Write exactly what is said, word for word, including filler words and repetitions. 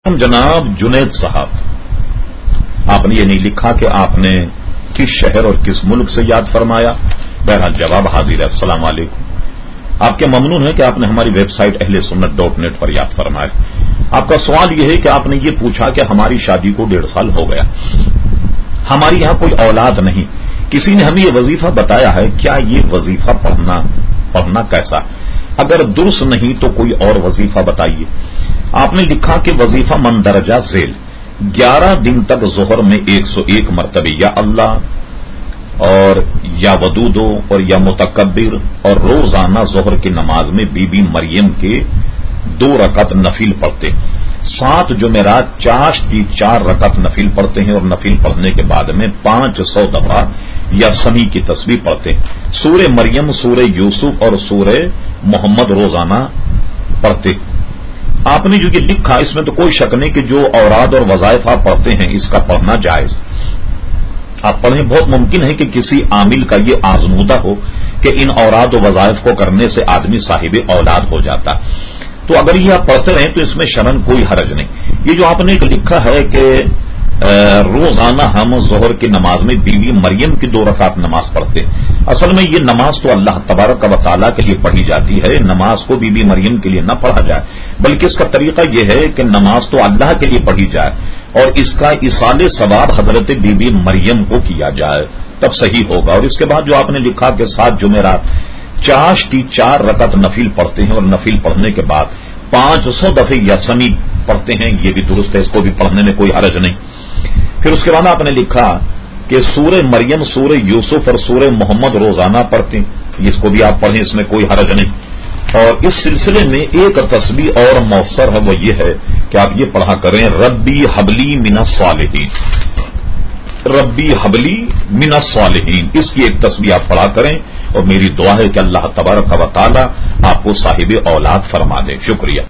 جناب جنید صاحب، آپ نے یہ نہیں لکھا کہ آپ نے کس شہر اور کس ملک سے یاد فرمایا. بہرحال جواب حاضر ہے. السلام علیکم. آپ کے ممنون ہے کہ آپ نے ہماری ویب سائٹ اہل سنت ڈاٹ نیٹ پر یاد فرمایا. آپ کا سوال یہ ہے کہ آپ نے یہ پوچھا کہ ہماری شادی کو ڈیڑھ سال ہو گیا، ہماری یہاں کوئی اولاد نہیں، کسی نے ہمیں یہ وظیفہ بتایا ہے، کیا یہ وظیفہ پڑھنا پڑھنا کیسا؟ اگر درست نہیں تو کوئی اور وظیفہ بتائیے. آپ نے لکھا کہ وظیفہ مندرجہ ذیل گیارہ دن تک ظہر میں ایک سو ایک مرتبہ یا اللہ اور یا ودودو اور یا متکبر، اور روزانہ ظہر کی نماز میں بی بی مریم کے دو رکعت نفل پڑھتے، سات جمعرات چاشت کی چار رکعت نفل پڑھتے ہیں، اور نفل پڑھنے کے بعد میں پانچ سو دفعہ یا سمی کی تسبیح پڑھتے. سورہ مریم، سورہ یوسف اور سورہ محمد روزانہ پڑھتے. آپ نے جو یہ لکھا اس میں تو کوئی شک نہیں کہ جو اوراد اور وظائف آپ پڑھتے ہیں اس کا پڑھنا جائز، آپ پڑھیں. بہت ممکن ہے کہ کسی عامل کا یہ آزمودہ ہو کہ ان اوراد و وظائف کو کرنے سے آدمی صاحب اولاد ہو جاتا. تو اگر یہ آپ پڑھتے رہیں تو اس میں شرن کوئی حرج نہیں. یہ جو آپ نے ایک لکھا ہے کہ روزانہ ہم ظہر کی نماز میں بی بی مریم کی دو رکعت نماز پڑھتے، اصل میں یہ نماز تو اللہ تبارک و تعالیٰ کے لیے پڑھی جاتی ہے، نماز کو بی بی مریم کے لیے نہ پڑھا جائے، بلکہ اس کا طریقہ یہ ہے کہ نماز تو اللہ کے لیے پڑھی جائے اور اس کا ایصال ثواب حضرت بی بی مریم کو کیا جائے، تب صحیح ہوگا. اور اس کے بعد جو آپ نے لکھا کہ سات جمعرات چاش کی چار رکعت نفل پڑھتے ہیں اور نفل پڑھنے کے بعد پانچ سو دفعے یسمی پڑھتے ہیں، یہ بھی درست ہے، اس کو بھی پڑھنے میں کوئی حرج نہیں. پھر اس کے بعد آپ نے لکھا کہ سورہ مریم، سورہ یوسف اور سورہ محمد روزانہ پڑھتے ہیں، اس کو بھی آپ پڑھیں، اس میں کوئی حرج نہیں. اور اس سلسلے میں ایک تسبیح اور مؤثر ہے، وہ یہ ہے کہ آپ یہ پڑھا کریں ربی حبلی من الصالحین، ربی حبلی من الصالحین، اس کی ایک تسبیح آپ پڑھا کریں. اور میری دعا ہے کہ اللہ تبارک و تعالی آپ کو صاحب اولاد فرما دے. شکریہ.